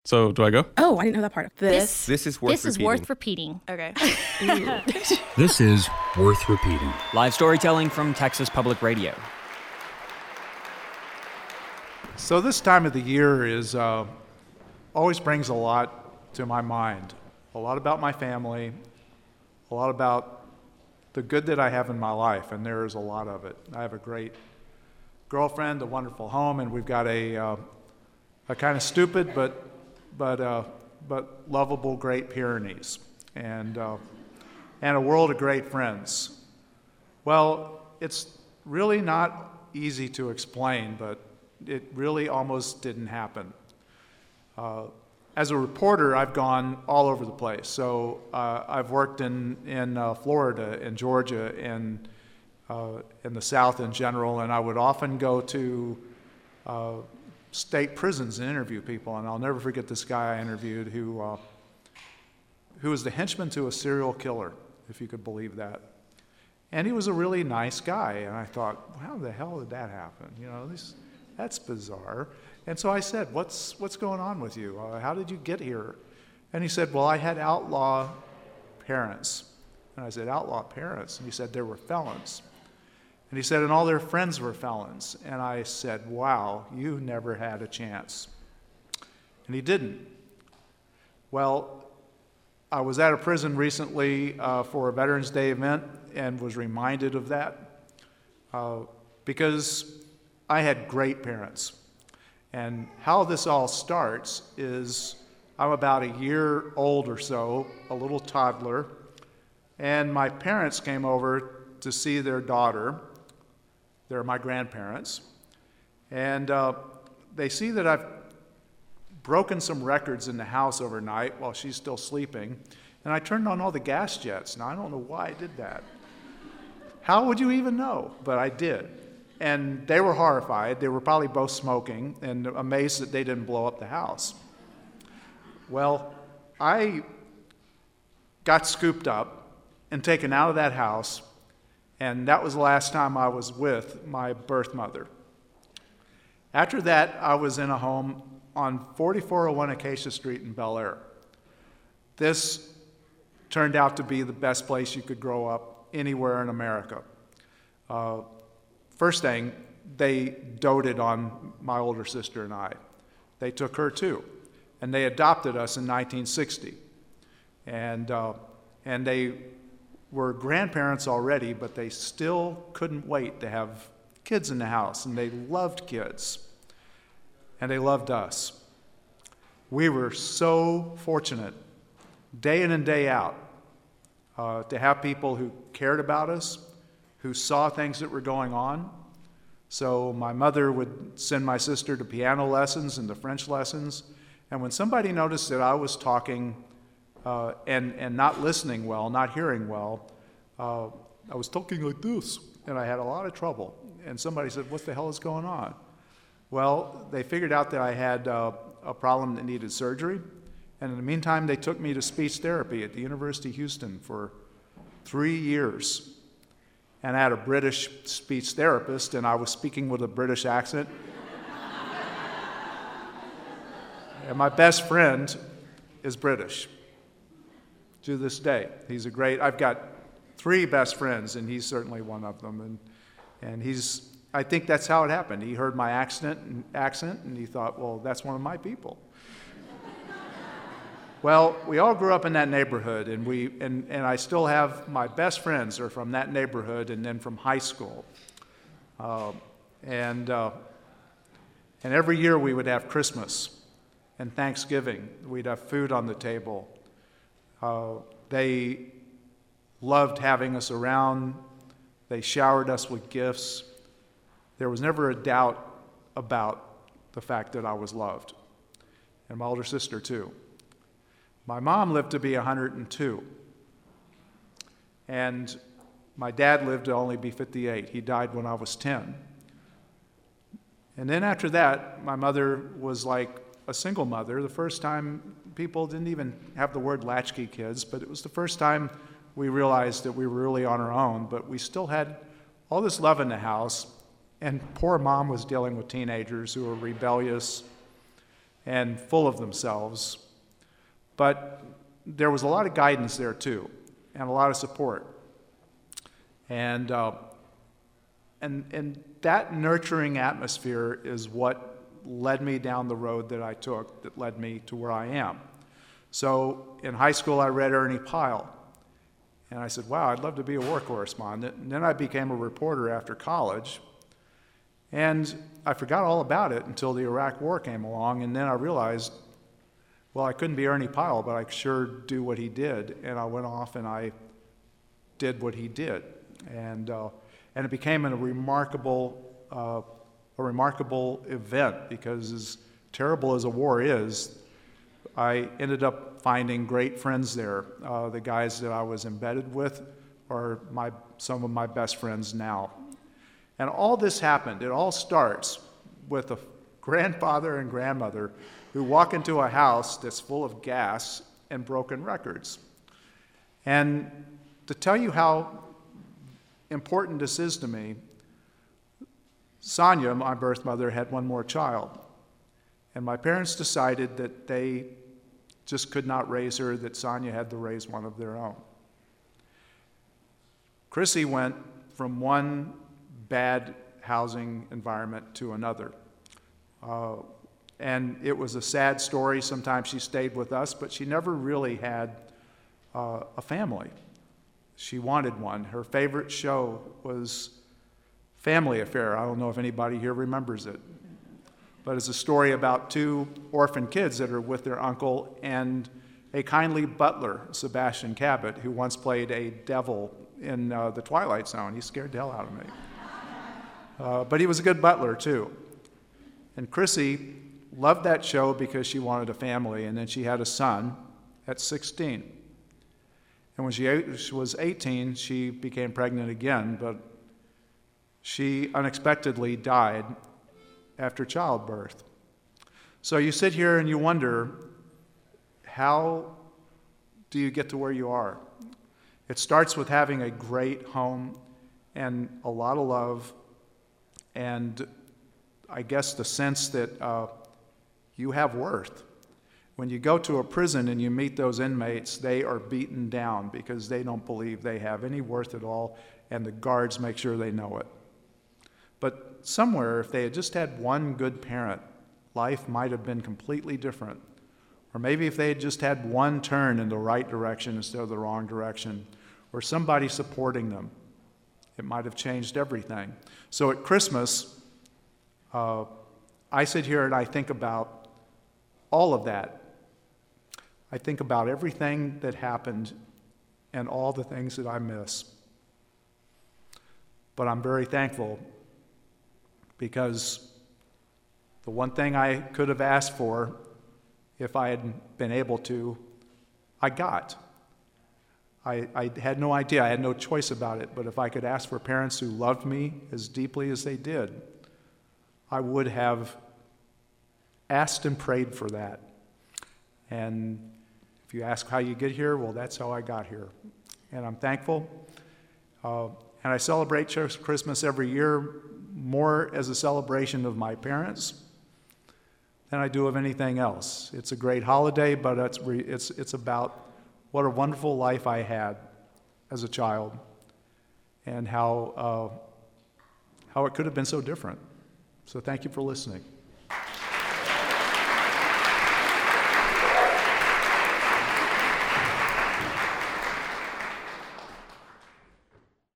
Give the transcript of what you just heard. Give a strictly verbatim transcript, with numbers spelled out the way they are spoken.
So do I go? Oh, I didn't know that part. This, This is worth this is repeating. worth repeating. Okay. This is Worth Repeating. Live storytelling from Texas Public Radio. So this time of the year is uh, always brings a lot to my mind. A lot about my family, a lot about the good that I have in my life, and there is a lot of it. I have a great girlfriend, a wonderful home, and we've got a uh, a kind of stupid but but uh, but lovable Great Pyrenees, and uh, and a world of great friends. Well, it's really not easy to explain, but it really almost didn't happen. Uh, as a reporter, I've gone all over the place. So uh, I've worked in in uh, Florida, in Georgia, and uh, in the South in general, and I would often go to uh, state prisons and interview people. And I'll never forget this guy I interviewed who uh, who was the henchman to a serial killer, if you could believe that. And he was a really nice guy, and I thought, how the hell did that happen? You know, this. That's bizarre. And so I said, what's what's going on with you? Uh, how did you get here? And he said, well, I had outlaw parents. And I said, outlaw parents? And he said, they were felons. And he said, and all their friends were felons. And I said, wow, you never had a chance. And he didn't. Well, I was at a prison recently uh, for a Veterans Day event and was reminded of that uh, because I had great parents. And how this all starts is I'm about a year old or so, a little toddler, and my parents came over to see their daughter. They're my grandparents. And uh, they see that I've broken some records in the house overnight while she's still sleeping, and I turned on all the gas jets. Now, I don't know why I did that. How would you even know? But I did. And they were horrified. They were probably both smoking and amazed that they didn't blow up the house. Well, I got scooped up and taken out of that house, and that was the last time I was with my birth mother. After that, I was in a home on forty-four oh one Acacia Street in Bel Air. This turned out to be the best place you could grow up anywhere in America. Uh, First thing, they doted on my older sister and I. They took her too, and they adopted us in nineteen sixty. And uh, and they were grandparents already, but they still couldn't wait to have kids in the house, and they loved kids, and they loved us. We were so fortunate, day in and day out, uh, to have people who cared about us, who saw things that were going on. So my mother would send my sister to piano lessons and to French lessons. And when somebody noticed that I was talking uh, and, and not listening well, not hearing well, uh, I was talking like this, and I had a lot of trouble. And somebody said, what the hell is going on? Well, they figured out that I had uh, a problem that needed surgery. And in the meantime, they took me to speech therapy at the University of Houston for three years. And I had a British speech therapist, and I was speaking with a British accent. And my best friend is British to this day. He's a great, I've got three best friends, and he's certainly one of them. And and he's, I think that's how it happened. He heard my accent, and, accent, and he thought, well, that's one of my people. Well, we all grew up in that neighborhood, and we and, and I still have my best friends are from that neighborhood and then from high school. Uh, and uh, and every year we would have Christmas and Thanksgiving. We'd have food on the table. Uh, they loved having us around. They showered us with gifts. There was never a doubt about the fact that I was loved, and my older sister too. My mom lived to be one hundred two, and my dad lived to only be fifty-eight. He died when I was ten. And then after that, my mother was like a single mother. The first time, people didn't even have the word latchkey kids, but it was the first time we realized that we were really on our own, but we still had all this love in the house, and poor mom was dealing with teenagers who were rebellious and full of themselves. But there was a lot of guidance there too, and a lot of support. And uh, and and that nurturing atmosphere is what led me down the road that I took, that led me to where I am. So in high school, I read Ernie Pyle, and I said, wow, I'd love to be a war correspondent. And then I became a reporter after college, and I forgot all about it until the Iraq War came along, and then I realized, well, I couldn't be Ernie Pyle, but I could sure do what he did, and I went off and I did what he did. And uh, and it became a remarkable uh, a remarkable event, because as terrible as a war is, I ended up finding great friends there. Uh, the guys that I was embedded with are my some of my best friends now. And all this happened. It all starts with a grandfather and grandmother who walk into a house that's full of gas and broken records. And to tell you how important this is to me, Sonia, my birth mother, had one more child. And my parents decided that they just could not raise her, that Sonia had to raise one of their own. Chrissy went from one bad housing environment to another. Uh, and it was a sad story. Sometimes she stayed with us, but she never really had uh, a family. She wanted one. Her favorite show was Family Affair. I don't know if anybody here remembers it, but it's a story about two orphan kids that are with their uncle and a kindly butler, Sebastian Cabot, who once played a devil in uh, The Twilight Zone. He scared the hell out of me. Uh, but he was a good butler, too. And Chrissy loved that show because she wanted a family, and then she had a son at sixteen. And when she was eighteen, she became pregnant again, but she unexpectedly died after childbirth. So you sit here and you wonder, how do you get to where you are? It starts with having a great home and a lot of love, and I guess the sense that uh, you have worth. When you go to a prison and you meet those inmates, they are beaten down because they don't believe they have any worth at all, and the guards make sure they know it. But somewhere, if they had just had one good parent, life might have been completely different. Or maybe if they had just had one turn in the right direction instead of the wrong direction, or somebody supporting them, it might have changed everything. So at Christmas, uh, I sit here and I think about all of that. I think about everything that happened and all the things that I miss. But I'm very thankful, because the one thing I could have asked for, if I had been able to, I got. I, I had no idea, I had no choice about it, but if I could ask for parents who loved me as deeply as they did, I would have asked and prayed for that. And if you ask how you get here, well, that's how I got here. And I'm thankful. Uh, and I celebrate Christmas every year more as a celebration of my parents than I do of anything else. It's a great holiday, but it's, re- it's, it's about what a wonderful life I had as a child, and how, uh, how it could have been so different. So thank you for listening.